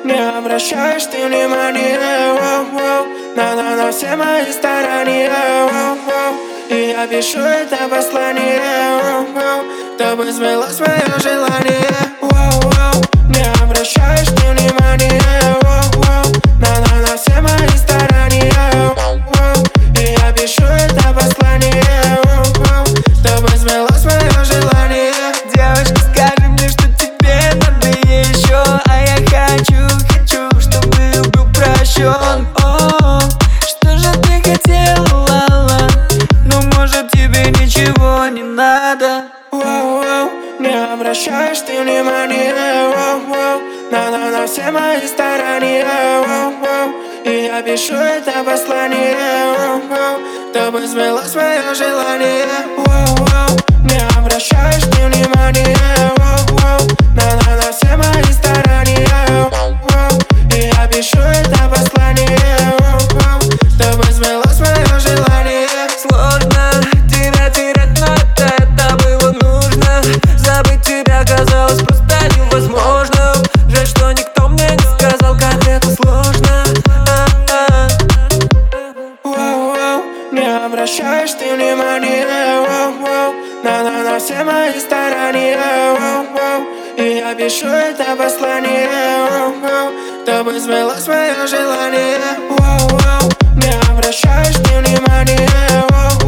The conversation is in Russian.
не обращаешь ты внимания, на все мои старания, и я пишу это послание, чтобы сбылось мое желание. Не обращаешь ты внимания, на все мои старания, и я пишу это послание, чтобы сбылось мое желание. Девочка, скажи мне, что тебе надо еще, а я хочу, чтобы был прощен. О, что же ты хотела, ну может тебе ничего не надо. Не обращаешь ты внимания, на все мои старания, и я пишу это послание, чтобы сбылось мое желание. Не обращаешь ты внимания, на все мои старания, и я пишу это послание, чтобы сбылось мое желание. Сложно терять, но это было нужно. Забыть тебя казалось просто невозможно. Жаль, что никто мне не сказал, как это сложно. Не обращаешь ты внимания, на все мои старания, и я пишу это послание, чтобы сбылось мое желание. Не обращаешь ты внимания,